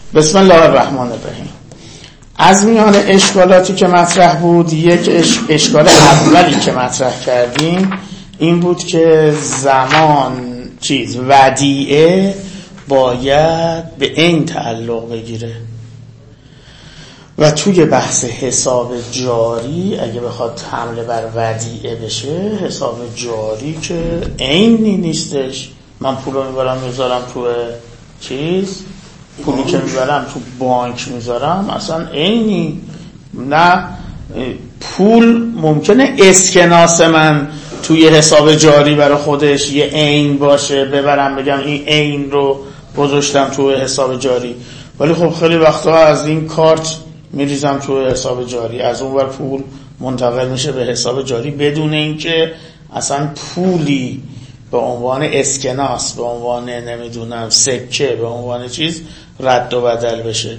بسم الله الرحمن الرحیم. از میان اشکالاتی که مطرح بود، یک اشکال اولی که مطرح کردیم این بود که ودیعه باید به عین تعلق بگیره و توی بحث حساب جاری اگه بخواد حمله بر ودیعه بشه، حساب جاری که عینی نیستش. من پولو میذارم تو پولی که میبرم تو بانک میذارم اصلا عینی نه. پول ممکنه اسکناس من توی حساب جاری برای خودش یه عین باشه، ببرم بگم این عین رو گذاشتم توی حساب جاری، ولی خب خیلی وقتا از این کارت میریزم توی حساب جاری، از اون ور پول منتقل میشه به حساب جاری بدون اینکه اصلا پولی به عنوان اسکناس، به عنوان نمیدونم سکه، به عنوان چیز رد و بدل بشه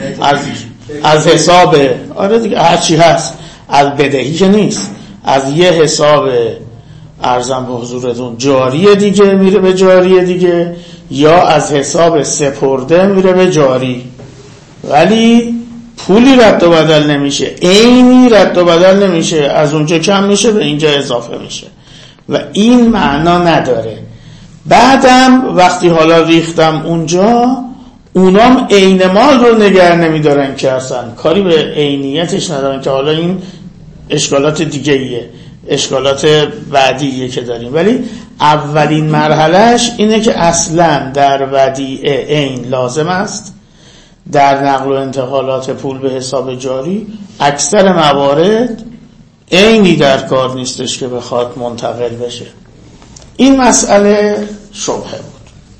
از حساب آره دیگه هر چی هست، از بدهی که نیست، از یه حساب ارزم به حضورتون جاری دیگه میره به جاری دیگه، یا از حساب سپرده میره به جاری، ولی پولی رد و بدل نمیشه، عینی رد و بدل نمیشه، از اونجا کم میشه به اینجا اضافه میشه و این معنا نداره. بعدم وقتی حالا ریختم اونجا، اونام عین مال رو نگه نمیدارن که اصلا کاری به عینیتش ندارن، که حالا این اشکالات دیگه ایه، اشکالات بعدیه که داریم. ولی اولین مرحلهش اینه که اصلا در ودیعه عین لازم است. در نقل و انتقالات پول به حساب جاری اکثر موارد عینی در کار نیستش که بخواد منتقل بشه. این مسئله شبهه بود.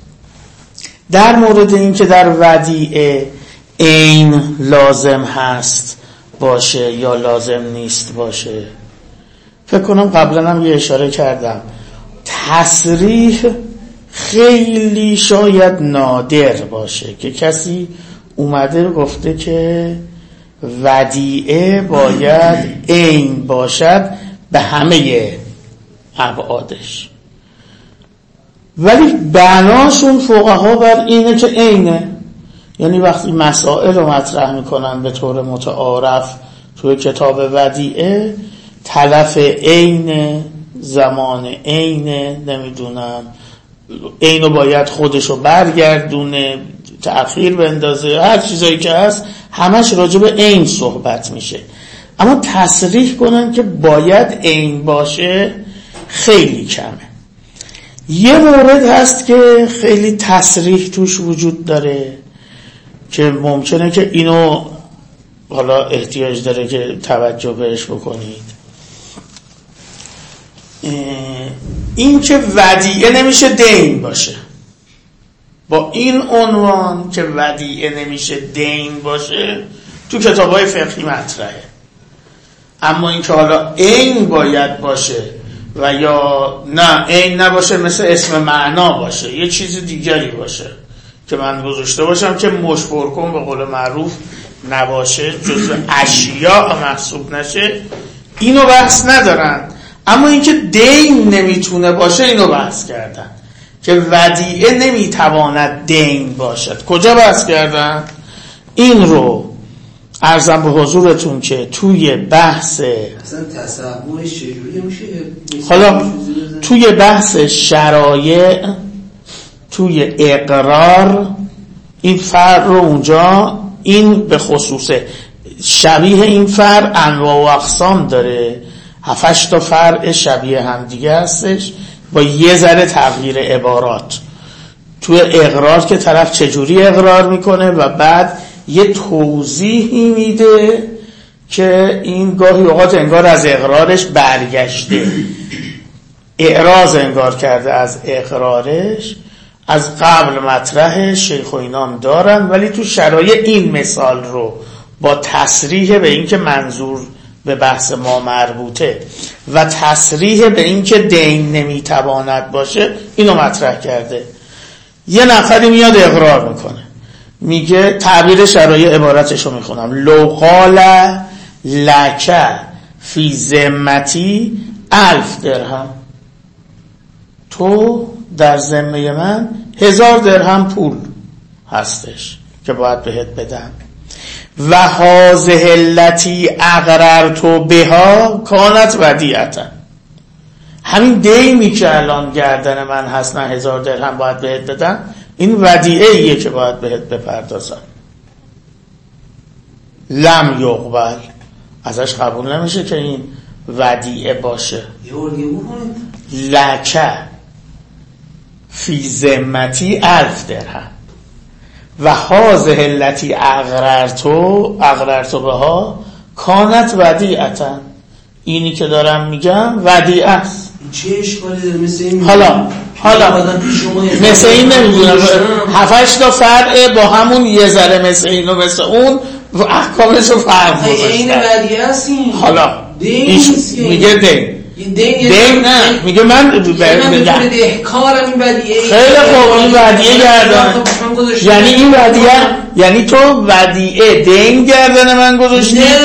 در مورد این که در ودیعه عین لازم هست باشه یا لازم نیست باشه، فکر کنم قبلا هم یه اشاره کردم، تصریح خیلی شاید نادر باشه که کسی اومده گفته که ودیعه باید عین باشد به همه ابعادش، ولی بناشون فقها بر اینه که عینه. یعنی وقتی مسائل رو مطرح میکنن به طور متعارف توی کتاب ودیعه، تلف عین، زمان عین، نمیدونم عینو باید خودشو برگردونه، تأخیر بندازه، هر چیزایی که هست همش راجع به عین صحبت میشه. اما تصریح کنن که باید عین باشه خیلی کمه. یه مورد هست که خیلی تصریح توش وجود داره که ممکنه که اینو حالا احتیاج داره که توجه بهش بکنید. این که ودیعه نمیشه دین باشه، با این عنوان که ودیعه نمیشه دین باشه تو کتاب‌های فقهی مطرحه. اما این که حالا عین باید باشه و یا نه عین نباشه، مثل اسم معنا باشه، یه چیز دیگری باشه که من گذاشته باشم که مشبر کن به قول معروف نباشه، جزو اشیاء محسوب نشه، اینو بحث ندارن. اما این که دین نمیتونه باشه اینو بحث کردن که ودیعه نمیتواند دین باشد. کجا بحث کردن؟ این رو عرضم به حضورتون که توی بحث اصلا تصحبش چجوری میشه؟ حالا توی بحث شرایع، توی اقرار، این فرع رو اونجا، این به خصوصه شبیه این فرع انواع و اقسام داره، 7-8 تا فرع شبیه هم دیگه هستش با یه ذره تغییر عبارات. توی اقرار که طرف چجوری اقرار میکنه و بعد یه توضیحی میده که این گاهی اوقات انگار از اقرارش برگشته، اعراض انگار کرده از اقرارش، از قبل مطرح شیخ و اینام دارن، ولی تو شرایع این مثال رو با تصریح به این که منظور به بحث ما مربوطه و تصریح به این که دین نمیتواند باشه اینو مطرح کرده. یه نفری میاد اقرار میکنه، میگه تعبیر شرایع عبارتشو میخونم: لو قال لک فی ذمتی 1000 درهم، تو در ذمه من 1000 درهم پول هستش که باید بهت بدم. و هذه التی اقررت بها کانت ودیعتا، همین دیمی که الان گردن من هست، نه 1000 درهم باید بهت بدم، این ودیعه ایه که باید بهت بپردازم. لم یقبل، ازش قبول نمیشه که این ودیعه باشه. لکه فی ذمتی 1000 درهم و هذه التی اقررت بها کانت ودیعتا، اینی که دارم میگم ودیعه است. چه اشکالی داره؟ مثل این حالا مثل این نمیدونم 7-8 تا فرع با همون یه ذره مثل این و مثل اون احکامش رو فرق گذاشتن. این ودیعه است. حالا میگه دین نه، میگه من دهکارم این ودیعه. خیلی خوب، این ودیعه گردن، یعنی این ودیعه، یعنی تو ودیعه دین گردن من گذاشتی. نه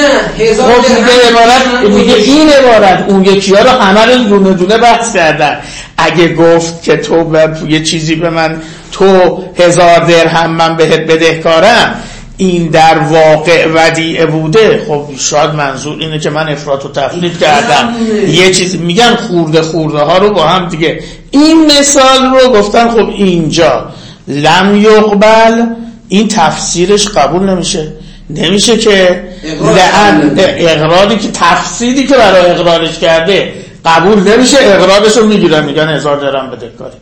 میگه این عبارت اون یکی ها رو همه رو دونه دونه بحث کردن. اگه گفت که تو یه چیزی به من، تو 1000 درهم من بهت بدهکارم، این در واقع ودیعه بوده، خب شاید منظور اینه که من افراط و تفریط کردم. یه چیز میگن خورده ها رو با هم دیگه. این مثال رو گفتن خب اینجا لم یقبل، این تفسیرش قبول نمیشه که لعن اقراری که تفسیری که برای اقرارش کرده قبول نمیشه، اقرارش رو میگیرن میگن 1000 درهم بدهکاری،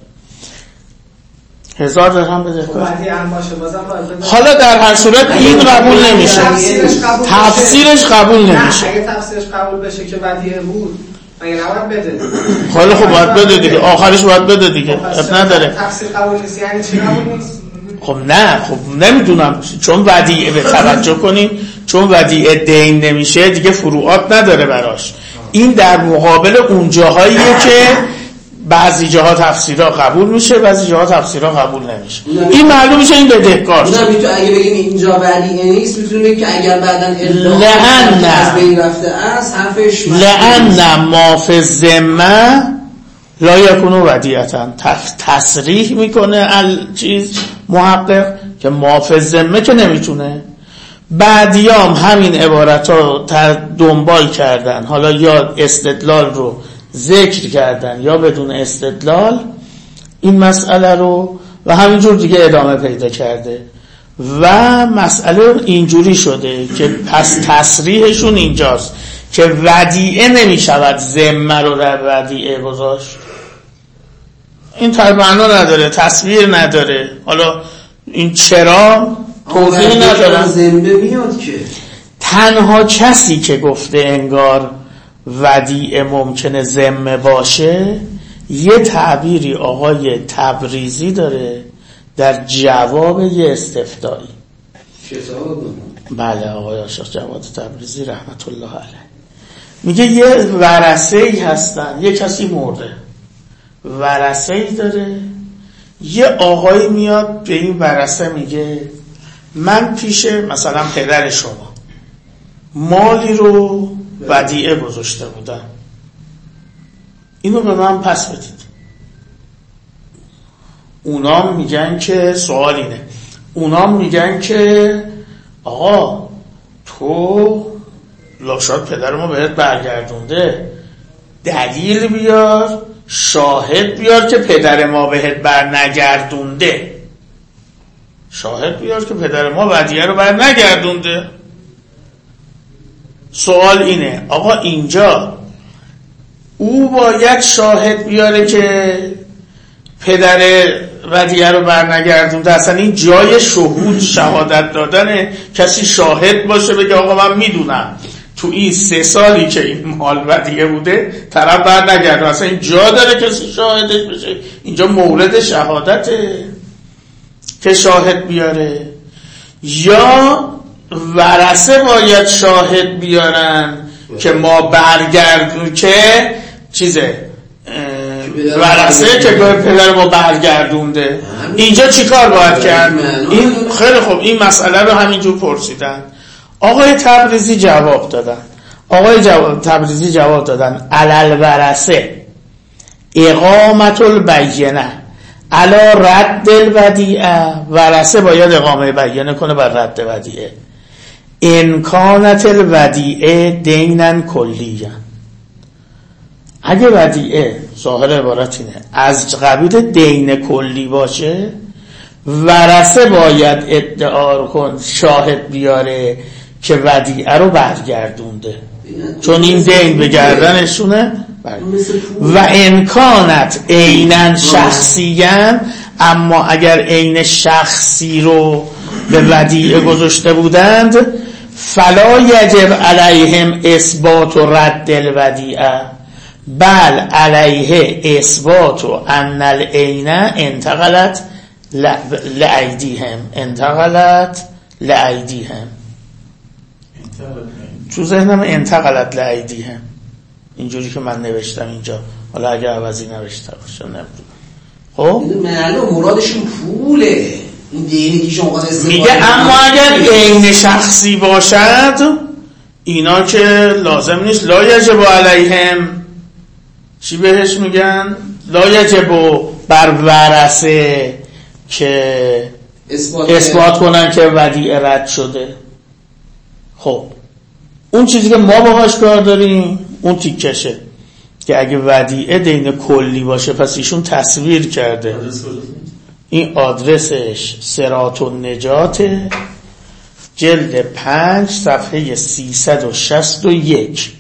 1000 درهم بدهکاری. حالا در هر صورت این قبول نمیشه، تفسیرش قبول نمیشه. اگه تفسیرش قبول بشه که ودیعه بود مگه نباید بده؟ خیلی خوب باید بده دیگه، آخرش باید بده دیگه، اب نداره. تفسیر قبول نیست یعنی چی قبول نیست؟ خب نه، خب نمیدونم، چون ودیعه به توجه کنین، چون ودیعه دین نمیشه دیگه فروعات نداره براش. این در مقابل اون جاهاییه که بعضی جاها تفسیرها قبول میشه، بعضی جاها تفسیرها قبول نمیشه. این معلوم میشه این بدهکار شد. اونم میتونه اگه بگیم اینجا ودیعه نیست، میتونه بگیم که اگر بعدن ادعا از بین رفته است حرفش لأن ما فی الذمه لا یکون ودیعتا، تصریح میکنه چیز محقق که ما فی الذمه که نمیتونه. بعدیام همین عبارت‌ها دنبال کردن، حالا یا استدلال رو ذکر کردن یا بدون استدلال این مسئله رو، و همینجور دیگه ادامه پیدا کرده و مسئله اینجوری شده که پس تصریحشون اینجاست که ودیعه نمیشود ذمه رو در ودیعه گذاشت. این معنا نداره، تصویر نداره. حالا این چرا توضیح ندارم. ذمه میاد که تنها کسی که گفته انگار ودیعه ممکنه ذمه باشه یه تعبیری آقای تبریزی داره در جواب یه استفتایی. بله آقای آشاق جواد تبریزی رحمت الله علیه میگه یه ورثه‌ای هستن، یه کسی مرده، ورثه‌ای داره، یه آقای میاد به این ورثه میگه من پیش مثلا پدر شما مالی رو ودیعه گذاشته بودم، اینو به من پس بدید. اونا میگن که سوال اینه، اونا میگن که آقا تو لاشاد پدر ما بهت برگردونده، دلیل بیار، شاهد بیار که پدر ما بهت برنگردونده، شاهد بیار که پدر ما ودیعه رو برنگردونده. سوال اینه آقا اینجا او باید شاهد بیاره که پدر ودیعه رو برنگردونده، اصلا این جای شهود شهادت دادنه، کسی شاهد باشه بگه آقا من میدونم تو این 3 سالی که این مال ودیعه بوده طرف برنگردونه، اصلا این جا داره کسی شاهدش بشه؟ اینجا مورد شهادته که شاهد بیاره، یا ورثه باید شاهد بیارن که ما برگردون که چیزه ورثه که پدر ما برگردونده. اینجا چیکار باید کرد؟ این خیلی خوب، این مسئله رو همینجور پرسیدن، آقای تبریزی جواب دادن علل ورثه اقامت البینه علا رد الودیعه، ورثه باید اقامه بیانه کنه بر رد ودیعه. ان کانت الودیعه دینا کلیه، اگه ودیعه ظاهر عبارت اینه از قبیل دین کلی باشه، ورثه باید ادعا کن، شاهد بیاره که ودیعه رو برگردونده، چون این دین به گردنشونه. و امکانت عیناً شخصیاً، اما اگر عین شخصی رو به ودیعه گذاشته بودند، فلا یجب علیهم اثبات و رد الودیعه، بل علیه اثبات و ان العینه انتقلت لایدیهم، انتقلت لایدیهم. تو ذهنم انتقلت لایدیهم اینجوری که من نوشتم اینجا، حالا اگه عوضی نوشته باشم نمیدونم. خب معلوم مرادش این پوله، این دینی که شما میگه اما اگر عین شخصی باشد اینا که لازم نیست لا یجب علیهم، چی بهش میگن؟ لا یجب بر ورثه که اثبات کنن که ودیعه رد شده. خب اون چیزی که ما باهاش کار داریم اون تیکشه که اگه ودیعه دین کلی باشه، پس ایشون تصویر کرده. این آدرسش صراط النجات، جلد 5 صفحه 361.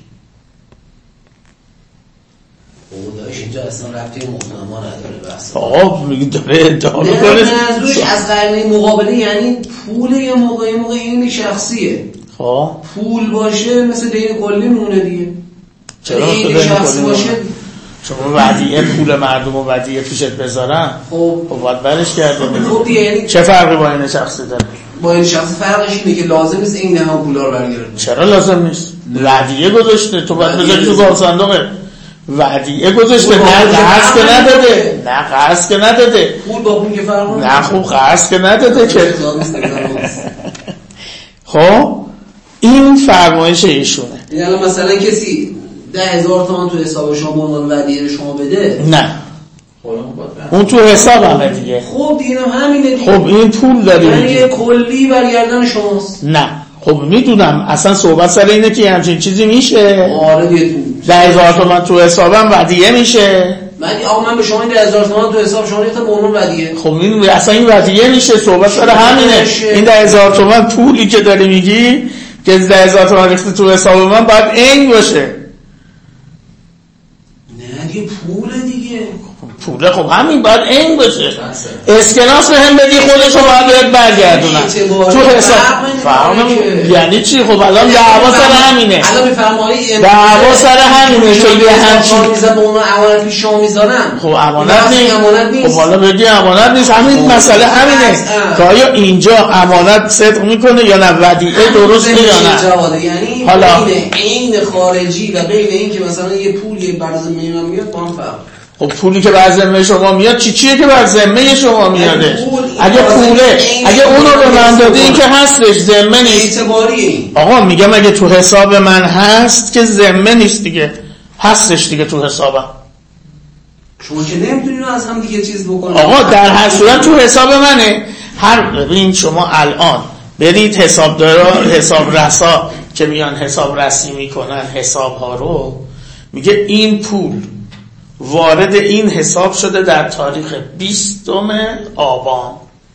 اینجا اصلا ربطی مقدمه نداره بس. آقا میگه داره ادعا میکنه منظورش از قرنه مقابله یعنی پول یه موقع این شخصیه. خب پول باشه مثل دین کلی مونه دیگه. چرا این شخصی باشه شما ودیعه پول مردم و ودیعه پیشت بذارن، خب باید برش کرده. خب دیگه یعنی چه فرقی با این شخصی داره؟ با این شخص فرقش اینه که لازم نیست این ها پولا رو برگردونه. چرا لازم نیست؟ ودیعه گذاشته، تو باید بذاری تو گاو صندوقه. ودیعه گذاشته، نه قرض که نداده، نه قرض که نداده. پول با پول که فرق نداره. نه خوب قرض که نداده که. خب این فرمایش ایشونه. یعنی مثلا کسی 10,000 تومان تو حساب شما به عنوان ودیعه شما بده، نه اون تو حسابمه دیگه. خب دیگه همینه دیگه. خب این پول داری یعنی کلی برگردن شماست. نه خب میدونم اصلا صحبت سر اینه که همچین چیزی میشه. آره دیگه 10,000 تومان تو حسابم ودیعه میشه. من به شما این 10,000 تومان تو حساب شما ریختم به عنوان ودیعه. خب این اصلا این ودیعه میشه، صحبت سر همینه. این 10,000 تومان پولی که داری میگی که 10,000 تومان ریخته تو حساب من باید عین باشه. نه دیگه پوله دیگه. پوله خب همین باید عین باشه. اسکناس به هم بدی خودشو باید بهت برگردونن تو حساب. یعنی چی؟ خب الان دعوا سر همینه. الان میفرمایی دعوا سر همینه که یه همچین میذارم به اون امانت پیش شما میذارم. خب امانت نیست. خب حالا بگی امانت نیست، همین مسئله همینه که آیا اینجا امانت صدق میکنه یا نه، ودیعه درست یا نه. یعنی حالا بین عین خارجی و بین این که مثلا یه پولی بر ذمه من میاد با هم فرق. خب پولی که بر ذمه شما میاد چیه که بر ذمه شما میاده؟ اگه پوله، اگه اونو به من دادی این که هستش ذمه نیست. اعتباری آقا میگم اگه تو حساب من هست که ذمه نیست دیگه، هستش دیگه تو حسابم. شما که نمیتونین از هم دیگه چیز بکنید. آقا در هر صورت تو حساب منه. ببین شما الان برید حساب رسا که میان حساب رسی میکنن حساب ها رو، میگه این پول وارد این حساب شده در تاریخ 20 آبان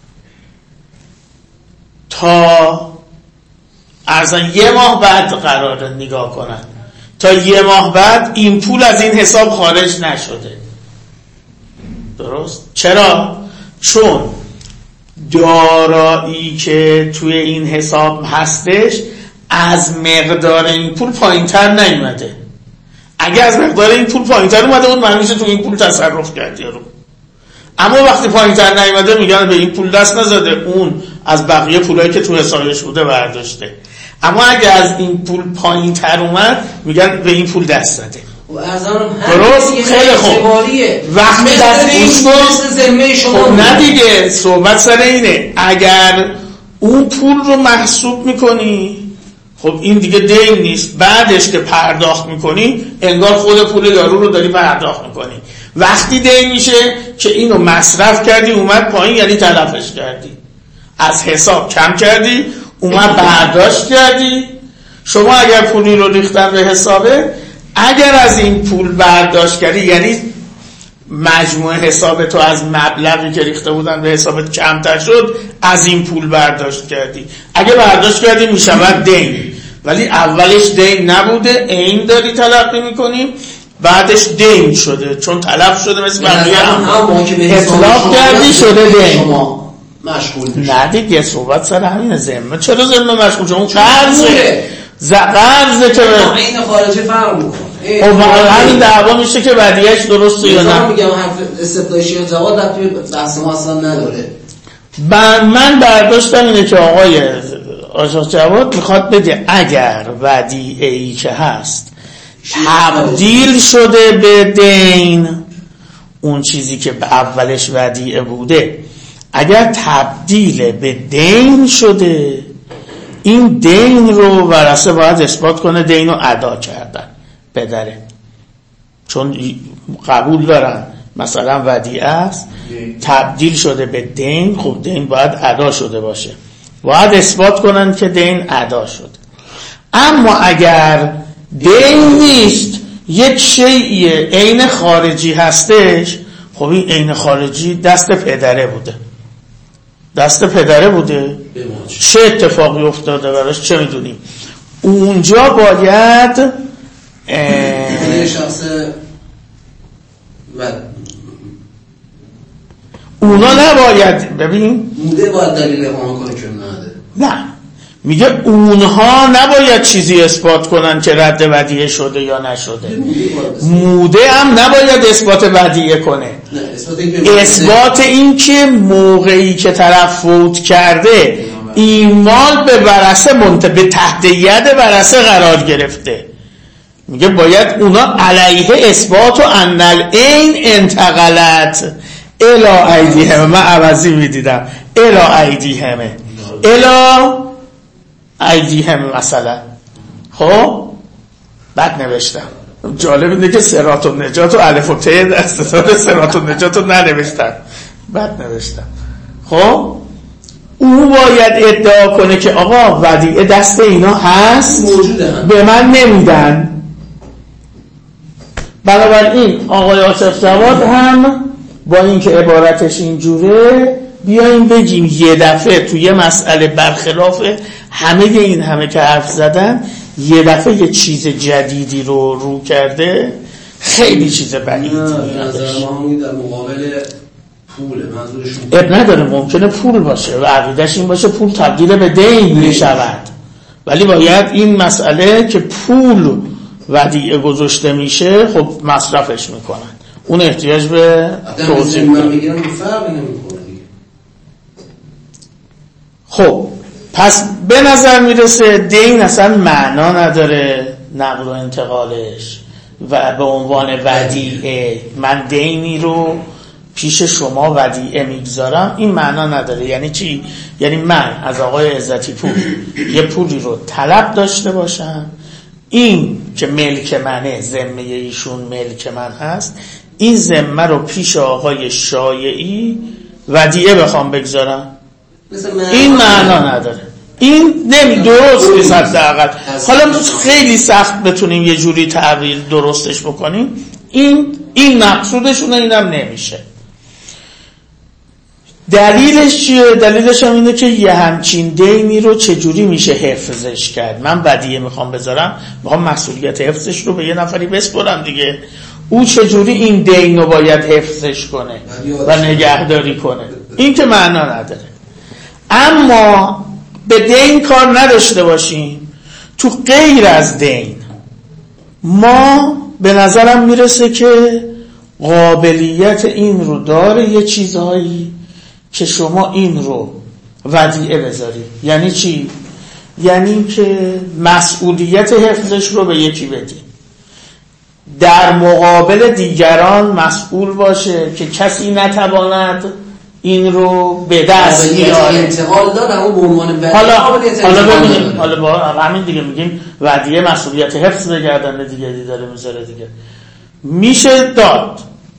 تا ارزن یه ماه بعد قراره نگاه کنن، تا یه ماه بعد این پول از این حساب خارج نشده. درست؟ چرا؟ چون دارایی که توی این حساب هستش از مقدار این پول پایین تر نیومده. اگه از مقدار این پول پایین تر اومده بود معنی میشه تو این پول تصرف کرد یارو. اما وقتی پایین تر نیومده میگن به این پول دست نزده، اون از بقیه پولایی که تو حسابش بوده برداشته. اما اگه از این پول پایین تر اومد میگن به این پول دست زده. درست؟ خیلی خوب. وقتی دست خب نه دیگه، صحبت سر اینه اگر اون پول رو محسوب میکنی خب این دیگه دین نیست، بعدش که پرداخت میکنی انگار خود پول یارو رو داری پرداخت میکنی. وقتی دین میشه که اینو مصرف کردی اومد پایین، یعنی تلفش کردی، از حساب کم کردی اومد برداشت کردی. شما اگر پولی رو ریختن به حسابه، اگر از این پول برداشت کردی یعنی مجموع حساب تو از مبلغی که ریخته بودن به حسابت کمتر شد، از این پول برداشت کردی. اگه برداشت کردی میشود دین، ولی اولش دین نبوده، عین داری تلقی میکنیم، بعدش دین شده چون تلف شده، مثل بقیه اطلاق کردی شده دین. شما مشغول میشید. نه دیگه صحبت سر همین ذمه. چرا ذمه مشغول؟ چون قرضه که عین خارجی فرق میکنه. خب همین دعوا میشه که ودیعش درسته یا نه. میگم حرف استدلالشی و جواد در بحث ما اصلا نداره. من برداشتم اینه که آقای آشاق جواد میخواد بگه اگر ودیعه‌ای که هست تبدیل شده به دین، اون چیزی که به اولش ودیعه بوده اگر تبدیل به دین شده، این دین رو ورثه باید اثبات کنه دین رو ادا کردن پدره، چون قبول دارن مثلا ودیعه است تبدیل شده به دین، خب دین باید ادا شده باشه، باید اثبات کنن که دین ادا شده. اما اگر دین نیست، یک شیء عین خارجی هستش، خب این عین خارجی دست پدره بوده، چه اتفاقی افتاده براش چه میدونیم. اونجا باید یه شخص اونا نباید ببین موده باید دلیل اقامه کنه که نه، میگه اونها نباید چیزی اثبات کنن که رد ودیعه شده یا نشده. موده هم نباید اثبات ودیعه کنه، اثبات این که موقعی که طرف فوت کرده این مال به ورثه به تحت ید ورثه قرار گرفته. میگه باید اونا علیه اثبات و ان العین انتقلت الی ایدیهم، من عوضی میدیدم الی ایدیهم مثلا. خب بعد نوشتم جالب اینه که صراط النجات و الف و ت دستتان صراط النجات رو ننوشتم، بعد نوشتم. خب او باید ادعا کنه که آقا ودیعه دست اینا هست، به من نمیدن. بنابراین آقای آصف جواد هم با اینکه عبارتش اینجوره، بیاییم بگیم یه دفعه توی یه مسئله برخلاف همه که حرف زدن، یه دفعه یه چیز جدیدی رو کرده، خیلی چیز بعیدی. نظر ما همونی در مقابل پوله، منظورشون اب نداره، ممکنه پول باشه و عقیدش این باشه پول تبدیل به دین میشود، ولی باید این مسئله که پول ودیعه گذاشته میشه خب مصرفش میکنن، اون احتیاج به توضیح میگیرن فرق نمیکنه. خب پس به نظر میرسه دین اصلا معنا نداره نقل و انتقالش، و به عنوان ودیعه من دینی رو پیش شما ودیعه میگذارم، این معنا نداره. یعنی چی؟ یعنی من از آقای عزتی پور یه پولی رو طلب داشته باشم، این که ملک منه، ذمه ایشون ملک من هست، این ذمه رو پیش آقای شایعی ودیعه بخوام بگذارم، این معنا نداره، این درست نیست. حداقل حالا خیلی سخت بتونیم یه جوری تعبیر درستش بکنیم، این مقصودشونه، اینم نمیشه. دلیلش چیه؟ دلیلش هم اینه که یه همچین دینی رو چجوری میشه حفظش کرد. من ودیعه میخوام بذارم، میخوام مسئولیت حفظش رو به یه نفری بسپرم دیگه، او چجوری این دین رو باید حفظش کنه و نگهداری کنه، این که معنا نداره. اما به دین کار نداشته باشیم، تو غیر از دین ما به نظرم میرسه که قابلیت این رو داره یه چیزهایی که شما این رو ودیعه بذارید. یعنی چی؟ یعنی که مسئولیت حفظش رو به یکی بدی، در مقابل دیگران مسئول باشه که کسی نتواند این رو به دست بیاره. انتقال داره اما به عنوان ودیعه. حالا ببینیم، حالا با همین دیگه میگیم ودیعه مسئولیت حفظ به گردن دیگری داره میذاره دیگه، میشه داد.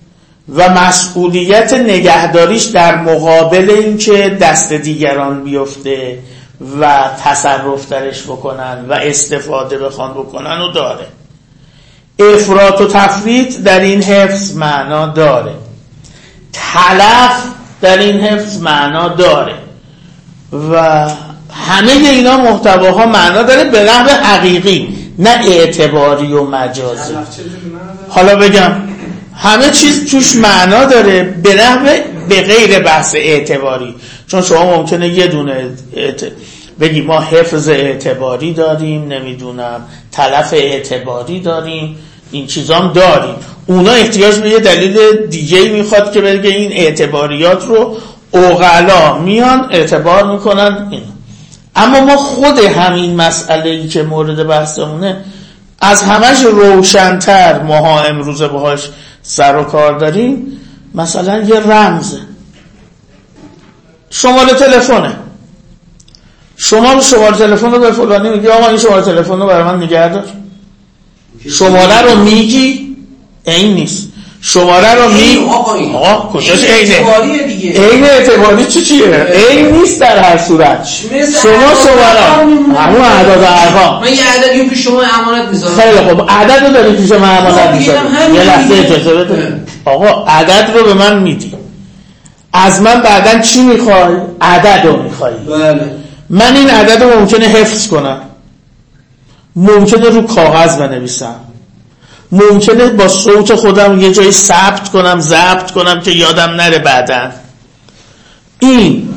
و مسئولیت نگهداریش در مقابل این که دست دیگران بیفته و تصرف درش بکنن و استفاده بخوان بکنن و داره. افراط و تفریط در این حفظ معنا داره، تلف در این حفظ معنا داره و همه اینا محتواها معنا داره به نحو حقیقی، نه اعتباری و مجازی. حالا بگم همه چیز توش معنا داره به نحو به غیر بحث اعتباری، چون شما ممکنه یه دونه بگی ما حفظ اعتباری داریم، نمیدونم تلف اعتباری داریم، این چیزام داریم، اونا احتیاج به یه دلیل دیگه میخواد که بگه این اعتباریات رو عقلا میان اعتبار میکنن این. اما ما خود همین مسئله‌ای که مورد بحثمونه از همش روشن‌تر ماها امروز باهاش سر و کار داریم. مثلا یه رمزه، شماره تلفنه، شما شماره تلفن رو به فلانی میگی آقا این شماره تلفن رو برای من نگه دار. شماره رو میگی این نیست، شماره رو میگی آقا کجاش اینه؟ این اعتباری چیه؟ این نیست در هر صورت. شما شماره همون اعداد و ارقام، من یه عددی که شما امانت میذارم. خیلی خوب، عدد رو داری که شما امانت میذارم. یه لحظه اجازه بده. آقا عدد رو به من میدی، از من بعدن چی میخوای؟ عدد رو میخوای. بله. من این عدد رو ممکنه حفظ کنم، ممکنه رو کاغذ بنویسم، ممکنه با صوت خودم یه جایی ضبط کنم که یادم نره بعدن. این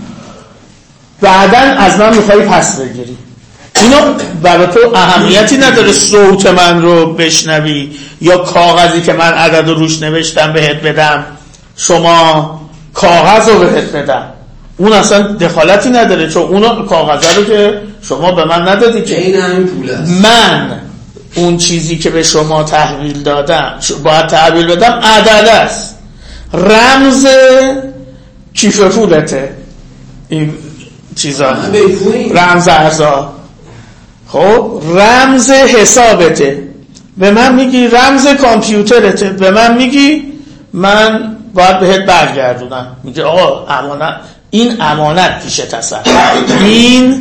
بعدن از من میخوای پس بگیری. اینو برای تو اهمیتی نداره صوت من رو بشنوی یا کاغذی که من عدد رو روش نوشتم بهت بدم، شما کاغذ رو بهت بدم، اون اصلا دخالتی نداره، چون اون کاغذ رو که شما به من ندادی که این همین پول است. من اون چیزی که به شما تحویل دادم باید تحویل بدم عدد است، رمز کیف پولته، این چیزا رمز ارزا، خب رمز حسابته، به من میگی رمز کامپیوترته، به من میگی من باید بهت برگردونم، میگه آقا امانت، این امانت پیش تصرف، این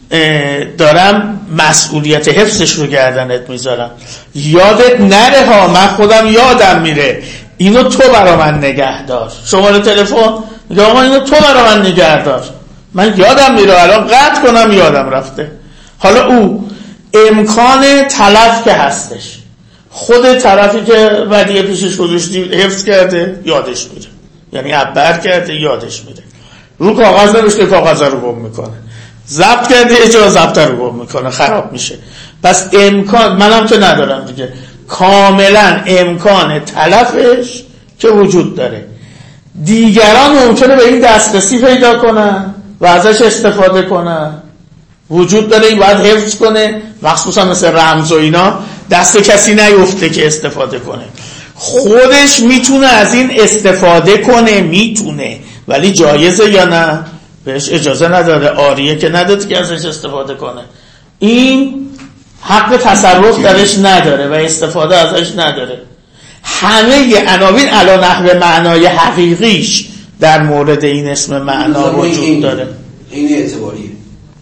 دارم مسئولیت حفظش رو گردنت میذارم، یادت نره ها، من خودم یادم میره، اینو تو برا من نگه دار. شماره تلفن میگه آقا اینو تو برا من نگه دار، من یادم میره، الان قطع کنم یادم رفته. حالا او امکان تلف که هستش، خود طرفی که ودیعه پیشش گذاشتی حفظ کرده یادش میره، یعنی عبر کرده یادش میره، رو کاغذ نوشته کاغذ رو گم میکنه، ضبط کرده اجازه ضبط رو گم میکنه، خراب میشه. پس امکان منم که ندارم دیگه، کاملا امکان تلفش که وجود داره، دیگران ممکنه به این دسترسی پیدا کنن و ازش استفاده کنن، وجود داره، این باید حفظ کنه، مخصوصا مثل رمز و اینا دست کسی نیفته که استفاده کنه. خودش میتونه از این استفاده کنه، میتونه، ولی جایزه یا نه؟ بهش اجازه نداره، آریه که نداره که ازش استفاده کنه، این حق تصرف درش نداره و استفاده ازش نداره. همه عناوین علی نحو معنای حقیقیش در مورد این اسم معنا وجود داره. این اعتباریه،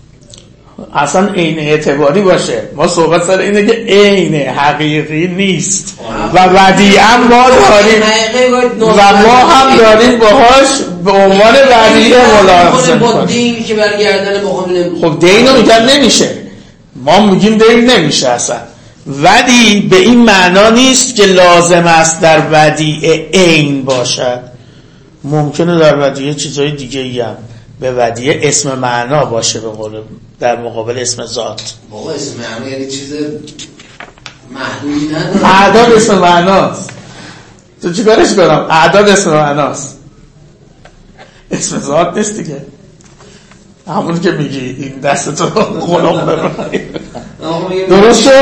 اصلا عین اعتباری باشه، ما صحبت سر اینه که عین حقیقی نیست و ودیعه ما داریم و ما هم داریم باهاش به عنوان ودیعه ملاحظه با دینی که برگردن مقابل. خب دینو میگن نمیشه، ما میگیم دین نمیشه اصلا. ودیع به این معنا نیست که لازم است در ودیعه عین باشد، ممکنه در ودیعه چیزهای دیگه ای هم به ودیعه اسم معنا باشه، به قول در مقابل اسم ذات. بابا اسم معنا یعنی چیز محدودی نداره، اعداد اسم معناست، تو چی کارش کنم؟ اعداد اسم معناست، اسم ذات نیست دیگه. همون که میگی این دستتو قلم ببری درست شد؟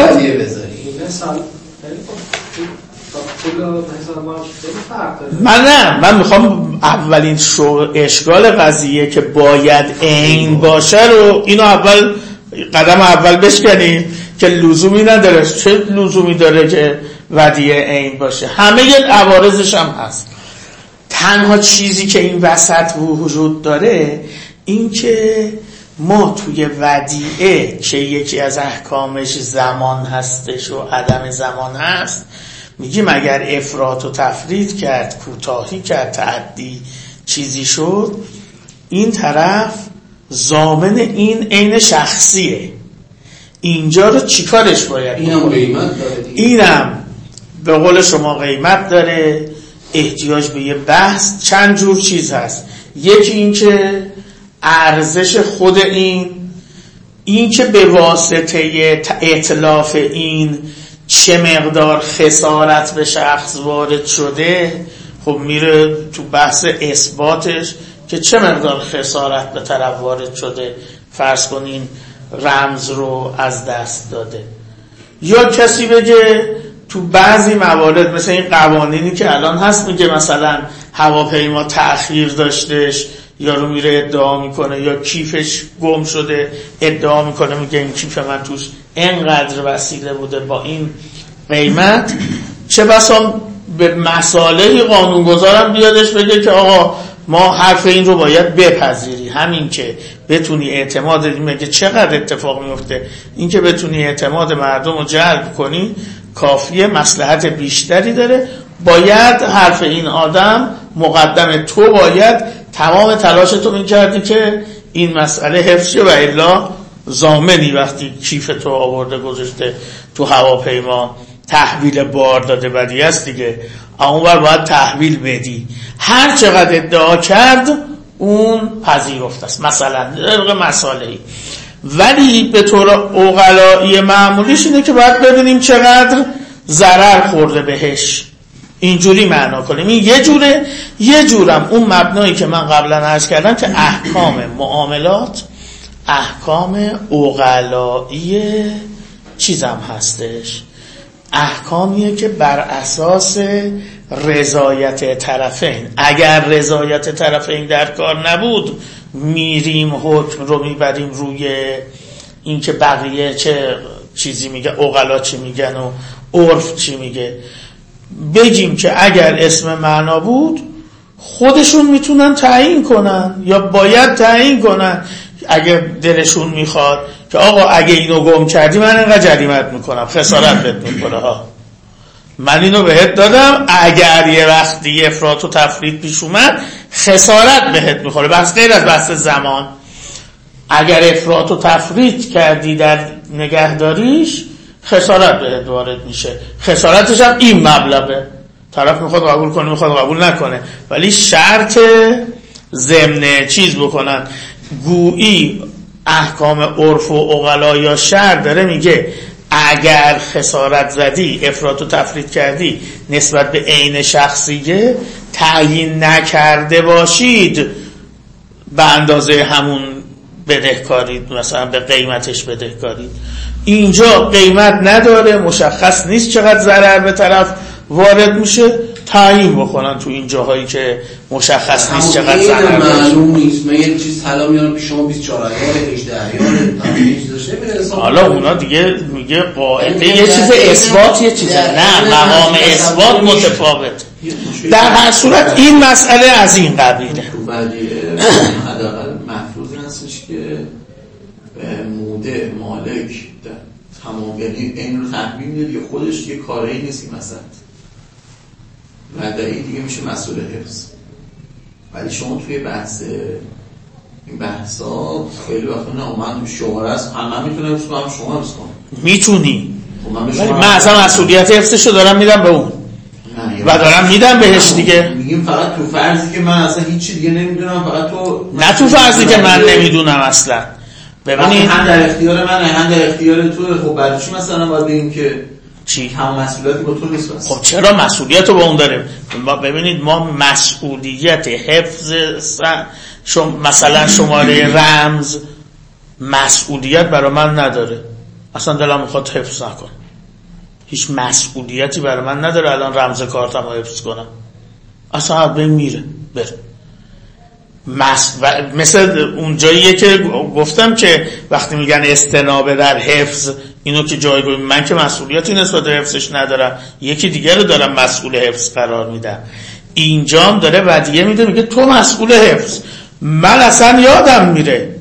من میخوام اولین اشکال قضیه که باید عین باشه رو اینو اول قدم اول بشکنیم که لزومی نداره. چه لزومی داره که ودیعه عین باشه؟ همه عوارضش هم هست. تنها چیزی که این وسط وجود داره این که ما توی ودیعه که یکی از احکامش زمان هستش و عدم زمان هست، میگیم اگر افراط و تفرید کرد، کوتاهی کرد، تعدی چیزی شد، این طرف ضامن این عین شخصیه. اینجا رو چیکارش باید؟ اینم قیمت داره. اینم به قول شما قیمت داره، احتیاج به یه بحث. چند جور چیز هست. یکی این که ارزش خود این که به واسطه اتلاف این چه مقدار خسارت به شخص وارد شده، خب میره تو بحث اثباتش که چه مقدار خسارت به طرف وارد شده. فرض کنین رمز رو از دست داده. یا کسی بگه تو بعضی موارد مثل این قوانینی که الان هست، میگه مثلا هواپیما تأخیر داشتش، یارو میره ادعا میکنه، یا کیفش گم شده ادعا میکنه، میگه این کیف من توش اینقدر وسیله بوده با این قیمت. چه بسا به مسائل قانونگذارم بیادش بگه که آقا ما حرف این رو باید بپذیری، همین که بتونی اعتماد، میگه چقدر اتفاق میفته، این که بتونی اعتماد مردم رو جلب کنی کافیه، مصلحت بیشتری داره، باید حرف این آدم مقدم، تو باید تمام تلاشتو میکردی که این مسئله حفظ شه و الا ضامنی وقتی کیف تو آورده گذاشته تو هواپیما تحویل بار داده بدی است دیگه، اونور باید تحویل بدی. هر چقدر ادعا کرد اون پذیرفته است مثلا مسائلی. ولی به طور عقلایی معمولیش اینه که باید ببینیم چقدر ضرر خورده بهش، اینجوری معنا کنیم. این یه جورم اون مبنایی که من قبلا عرض کردم که احکام معاملات احکام عقلایی چیزم هستش، احکامیه که بر اساس رضایت طرفین. اگر رضایت طرفین در کار نبود، میریم حکم رو میبریم روی این که بقیه چه چیزی میگه، عقلا چی میگن و عرف چی میگه. بگیم که اگر اسم معنا بود خودشون میتونن تعیین کنن یا باید تعیین کنن اگه دلشون میخواد که آقا اگه اینو گم کردی من اینقدر جریمت میکنم، خسارت بهت میکنه ها، من اینو بهت دادم، اگر یه وقتی افراط و تفرید پیش اومد خسارت بهت میخوره. بس غیر از بحث زمان، اگر افراط و تفرید کردی در نگهداریش خسارت بهت وارد میشه. خسارتش هم این مبلغه، طرف میخواد قبول کنه میخواد قبول نکنه، ولی شرط ضمن چیز بکنن. گویی احکام عرف و عقلا یا شرع داره میگه اگر خسارت زدی، افراط و تفرید کردی نسبت به عین شخصیه، تعیین نکرده باشید به اندازه همون بدهکارید، مثلا به قیمتش بدهکارید. اینجا قیمت نداره، مشخص نیست چقدر ضرر به طرف وارد میشه، تعیین بکنن تو این جاهایی که مشخص نیست چقدر ضرر معلوم نیست. من یه چیز طلا میارم پیش شما 24000 حالا اونا دیگه میگه قاعده یه چیز اثبات، یه چیز نه مقام اثبات متفاوت. در هر صورت این مسئله از این قبیله. حداقل محفوظ هستش که موده مالک تمام، یعنی این رو تحمیل میده دیگه، خودش دیگه کاری نیست این مثلا مدعی دیگه میشه مسئول حفظ. ولی شما توی این بحثا خیلی وقتا نه من شماره است، من میتونم حفظ کنم، شما حفظ کنم میتونی، ولی من اصلا مسئولیت حفظشو دارم میدم به اون و دارم میدم بهش دیگه. میگیم فقط تو فرضی که من اصلا هیچی دیگه نمیدونم، فقط تو نه تو فرضی که من نمیدونم اصلا. ببینید هم در اختیار منه هم در اختیار توه، خب برای چی مثلا باید بگیم که چی؟ هم مسئولیت با تو نیست؟ خب چرا مسئولیت رو با اون داریم؟ ببینید ما مسئولیت حفظ مثلا شماره رمز مسئولیت برای من نداره، اصلا دلم میخواد حفظ نکن، هیچ مسئولیتی برای من نداره الان رمز کارتم رو حفظ کنم، اصلا حد بین میره بره. مثل اون جاییه که گفتم که وقتی میگن استنابه در حفظ، اینو که جایگاه من که مسئولیتی نسبت به حفظش ندارم، یکی دیگر رو دارم مسئول حفظ قرار میدم. اینجام داره ودیعه میده، میگه تو مسئول حفظ. من اصلا یادم میره،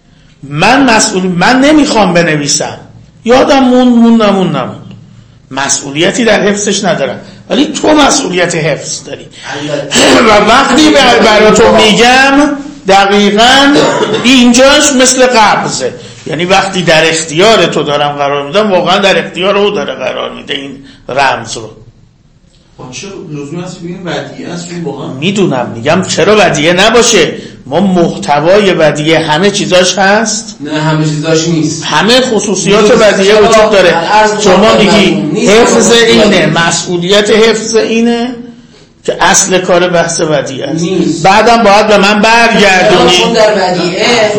من نمیخوام بنویسم، یادم موندم، مسئولیتی در حفظش ندارم، ولی تو مسئولیت حفظ داری. و وقتی برای تو میگم دقیقاً اینجاش مثل قبضه، یعنی وقتی در اختیار تو دارم قرار میدم، واقعا در اختیار او داره قرار میده این رمز رو. چرا لزومی هست بگیم ودیعه است؟ میدونم، میگم چرا ودیعه نباشه؟ ما محتوای ودیعه همه چیزاش هست؟ نه همه چیزاش نیست، همه خصوصیات ودیعه وجود داره. شما میگی حفظ اینه، مسئولیت حفظ اینه که اصل کار بحث ودیعه است، بعدم باید به من برگردونی. چون در ودیعه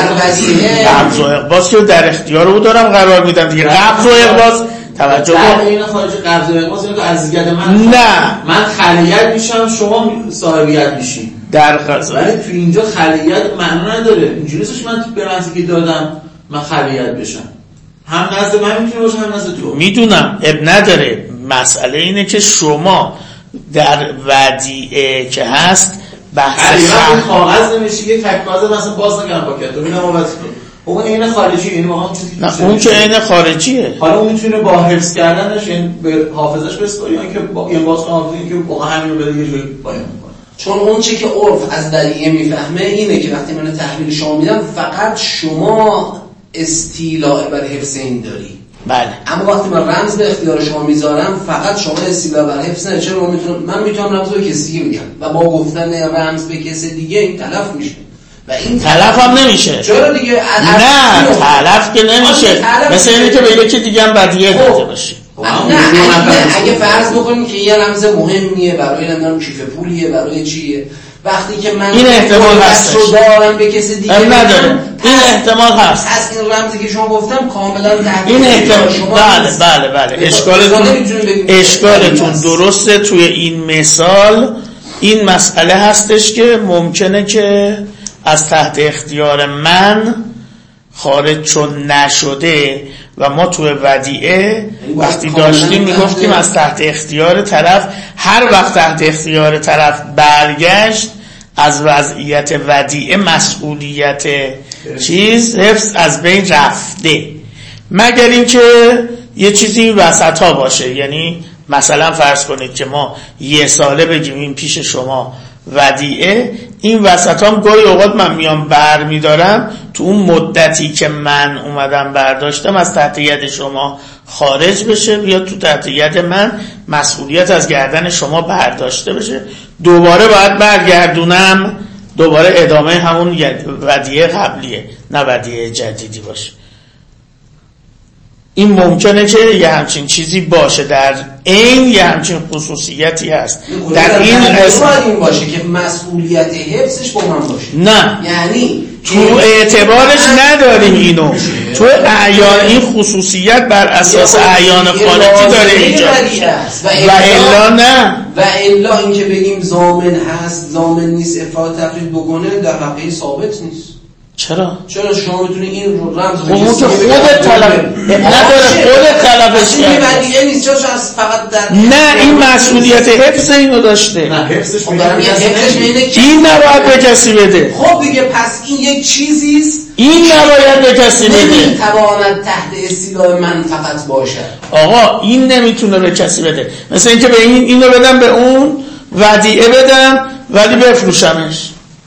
قبض و اقباض که در اختیار او دارم قرار میدم دیگه. قبض و اقباض توجه کن، این خارج قبض و اقباض اینو که ازیت من نه، من خلیت میشم، شما صاحبیت میشی در قضا. ولی تو اینجا خلیت معنا نداره. اینجوری نیستش من به رمزی که دادم من خلیت بشم، هم نزد من میتونه باشه هم نزد تو. میدونم اب نداره، مسئله اینه که شما در ودیعه که هست بحث کاغذ نمیشه، یک تک کاغذ مثلا باز نکنم پاکت رو میدم واسه اون عین خارجی، این واقعا چیزی نه اون که عین خارجیه. حالا اون میتونه با حفظ کردنش یعنی به حافظش بسپاری، یا اینکه با این باز کنه که واقعا همین رو بده یه جوری بیان کنه. چون اون چه که عرف از ودیعه میفهمه اینه که وقتی من تحویل شما میدم فقط شما استیلاء بر حفظ این داری. بله. اما وقتی من رمز به اختیار شما میذارم فقط شما استیلاء بر حفظ نه. چرا من میتونم رمز به کسی دیگه بگم و با گفتن رمز به کسی دیگه این تلف میشه و این تلف هم نمیشه. چرا دیگه؟ نه تلف که نمیشه، مثل اینه که به یکی دیگه هم ودیعه داده باشی. نه اگه فرض بکنیم که یه رمز مهمیه برای نمیدونم کیف پولیه برای چیه، وقتی که من این احتمال هست رو دارم به کسی دیگه نداره، این احتمال هست. پس این رمزی که شما گفتم کاملا تحویل این احتمال شما. بله اشکالتون درسته. توی این مثال این مسئله هستش که ممکنه که از تحت اختیار من خارج چون نشده و ما توی ودیعه وقتی داشتیم میگفتیم از تحت اختیار طرف، هر وقت تحت اختیار طرف برگشت از وضعیت ودیعه مسئولیت حفظ از بین رفته، مگر اینکه یه چیزی وسط ها باشه. یعنی مثلا فرض کنید که ما یه ساله بگیم این پیش شما ودیعه، این وسط هم گاهی اوقات من میام بر میدارم، تو اون مدتی که من اومدم برداشتم از تحت ید شما خارج بشه، بیاد تو تحت ید من، مسئولیت از گردن شما برداشته بشه، دوباره باید برگردونم، دوباره ادامه همون ودیعه قبلیه، نه ودیعه جدیدی باشه. این ممکنه که یه همچین چیزی باشه، در این یه همچین خصوصیتی هست در این این باشه که مسئولیت حفظش با من باشه. نه یعنی تو اعتبارش نداریم اینو، تو اعیان این خصوصیت بر اساس اعیان خارجی داره اینجا و الا نه، و الا اینکه بگیم ضامن هست ضامن نیست افراد تفرید بکنه در واقع ثابت نیست. چرا شما میتونی این رو رمز اون که خودت طلب نداره، خودت طلبش کردی این نیست، چرا فقط در نه این مسئولیت حفظ اینو داشته، نه حفظش این نباید به کسی بده. خب دیگه پس این یک چیزیست این نباید به کسی بده، نمیتواند تحت استیلاء من فقط باشد. آقا این نمیتونه به کسی بده، مثل اینکه به اینو بدم به اون ودیعه بدم ولی بفروشمش.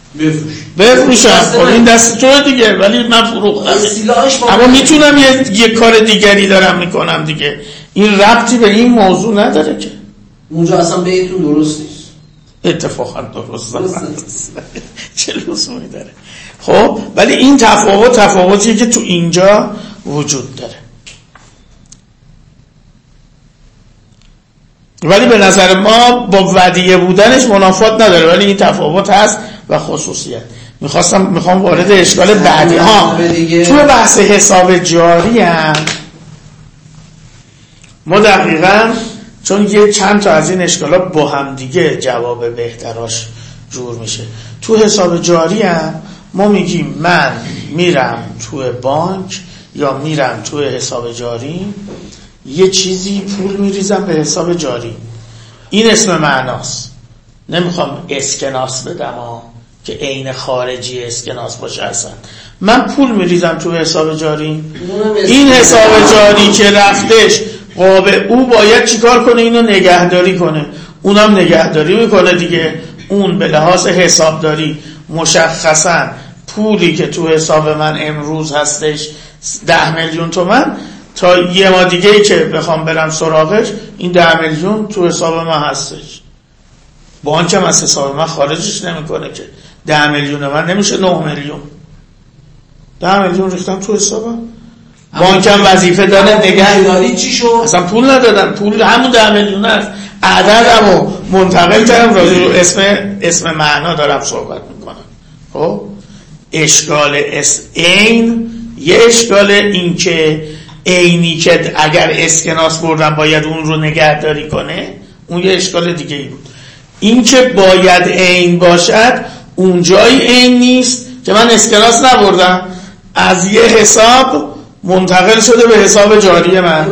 خب این دست تو دیگه، ولی من فروختم، اما میتونم یه کار دیگری دارم میکنم دیگه، این ربطی به این موضوع نداره که اونجا اصلا بهتون درست نیست. اتفاقا درست چه لزومی داره؟ خب ولی این تفاوتیه که تو اینجا وجود داره. ولی به نظر ما با ودیعه بودنش منافات نداره، ولی این تفاوت هست و خصوصیت. میخوام وارد اشکال بعدی تو بحث حساب جاری هم ما دقیقاً چون یه چند تا از این اشکالا با هم دیگه جواب بهتراش جور میشه. تو حساب جاری هم ما میگیم من میرم تو بانک یا میرم تو حساب جاری یه چیزی پول میریزم به حساب جاری، این اسم معناست. نمیخوام اسکناس بدم که عین خارجی اسکناس باشه. اصلا من پول میریزم تو حساب جاری، این حساب جاری که رفتش قابل او باید چیکار کنه؟ اینو نگهداری کنه. اونم نگهداری میکنه دیگه. اون به لحاظ حسابداری مشخصا پولی که تو حساب من امروز هستش 10 میلیون تومان، تا یه ماه دیگه که بخوام برم سراغش این 10 میلیون تو حساب من هستش. بانکم از حساب من خارجش نمیکنه که 10 میلیون من نمیشه 9 میلیون. 10 میلیون ریختم تو حسابم. بانکم وظیفه داره نگهداری. چی شد؟ اصلا پول ندادم، پول همون 10 میلیون است. عددمو منتقل کردم، راجع رو اسم معنا دارم صحبت میکنم. خب اشکال عین یه اشکال این که عینی که اگر اسکناس بردم باید اون رو نگهداری کنه، اون یه اشکال دیگه ای بود. این که باید عین باشد اونجای عین نیست که من اسکناس نبردم، از یه حساب منتقل شده به حساب جاری من.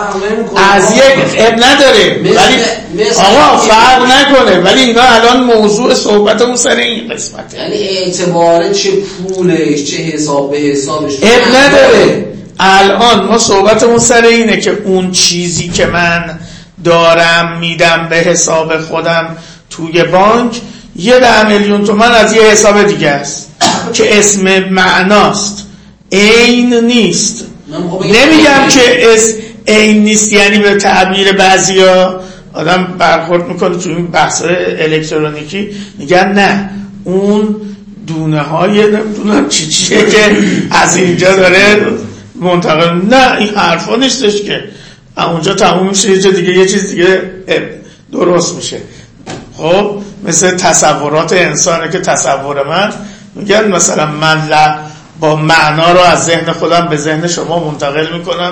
از یک اب نداره ولی آقا فرق نکنه، ولی اینا الان موضوع صحبتمون سر این قسمته. یعنی اعتباره چه پولش چه حساب به حسابش اب نداره. الان ما صحبتمون سر اینه که اون چیزی که من دارم میدم به حساب خودم توی بانک یه 10 میلیون تومان از یه حساب دیگه است که اسم معناست، عین نیست. نمیگم که عین نیست، یعنی به تعبیر بعضیا آدم برخورد میکنه تو این بحث‌های الکترونیکی میگن نه اون دونه های نمیدونم چیه که از اینجا داره منتقل. نه این حرفا نیستش که اونجا تموم میشه یه دیگه یه چیز دیگه درست میشه. خب مثل تصورات انسانه که تصور من میگن مثلا من با معنا رو از ذهن خودم به ذهن شما منتقل میکنم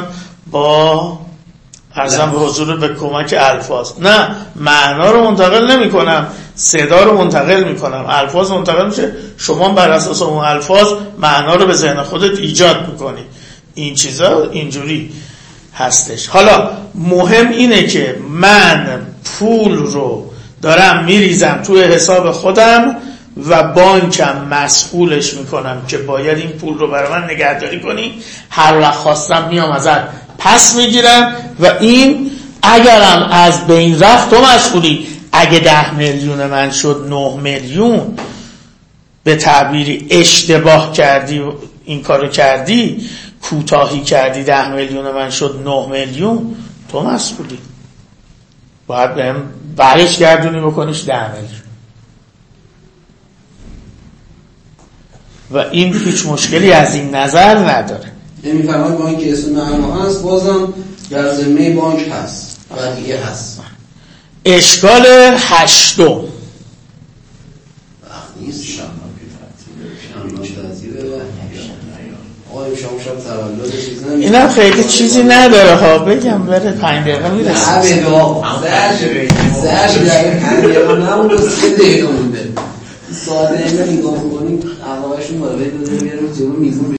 با عرضم به حضور به کمک الفاظ. نه معنا رو منتقل نمی کنم، صدا رو منتقل میکنم، الفاظ منتقل میشه، شما بر اساس اون الفاظ معنا رو به ذهن خودت ایجاد میکنی. این چیزا اینجوری هستش. حالا مهم اینه که من پول رو دارم میریزم توی حساب خودم و بانکم مسئولش میکنم که باید این پول رو برای من نگهداری کنی، هر وقت خواستم میام ازت پس میگیرم و این اگرم از بین رفت تو مسئولی. اگه 10 میلیون من شد 9 میلیون به تعبیری اشتباه کردی و این کارو کردی، کوتاهی کردی، 10 میلیون من شد 9 میلیون تو مسئولی. باید بهم برش گردونی بکنیش 10 میلیون. و این هیچ مشکلی از این نظر نداره. میفرماید بانک اسم معنا هست، بازم در ذمه بانک هست و دیگه هست. اشکال 8 وقت نیست اینم خیلی چیزی نداره ها، بگم بره 5 دقیقه میرسه. نه به دعا سرش در 5 دقیقه نمونده 3 دقیقه مونده. ساده اینه نگاه کنیم اقوامشون بالا بید میاریم جلو میزون